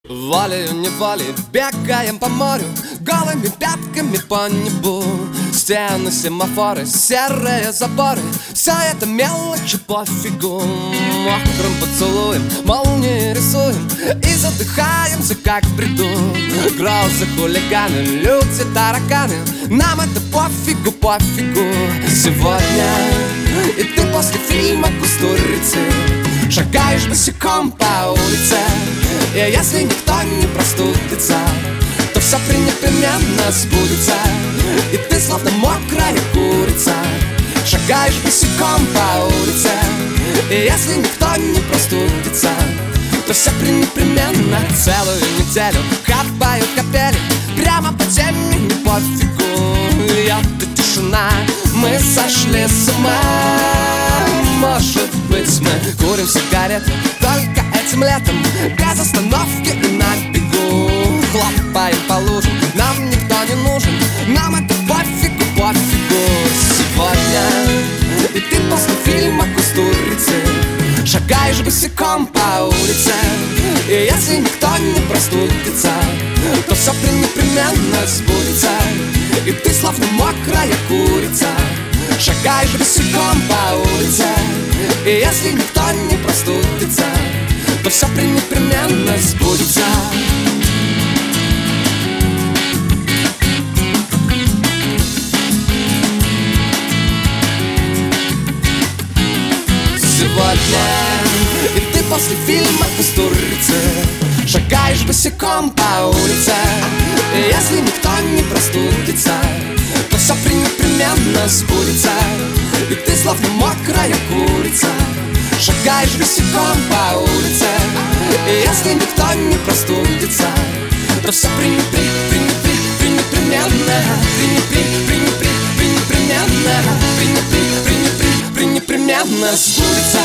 Волей-неволей бегаем по морю, голыми пятками по небу. Стены, семафоры, серые заборы, все это мелочи пофигу. Мокрым поцелуем молнии рисуем и задыхаемся, как в бреду. Грозы, хулиганы, люди, тараканы, нам это пофигу, пофигу. Сегодня и ты после фильма «Кустурицы» шагаешь босиком по улице, и если никто не простудится, то все непременно сбудется. И ты словно мокрая курица шагаешь босиком по улице, и если никто не простудится, то все непременно. Целую неделю капают капели прямо по теме, не пофигу. Это тишина, мы сошли с ума. Может быть, мы курим сигареты только этим летом, без остановки и на бегу. Хлопаем по лужам, нам никто не нужен, нам это пофигу, пофигу. Сегодня и ты после фильма «Кустурицы» шагаешь босиком по улице, и если никто не простудится, то все непременно сбудется. И ты словно мокрая курица шагаешь босиком по улице, и если никто не простудится, то все непременно сбудется. Сегодня и ты после фильма «Кустурицы» шагаешь босиком по улице, и если никто не простудится, то все непременно сбудется. И ты словно мокрая курица шагаешь босиком по улице, и если никто не простудится, то все непременно непременно сбудется.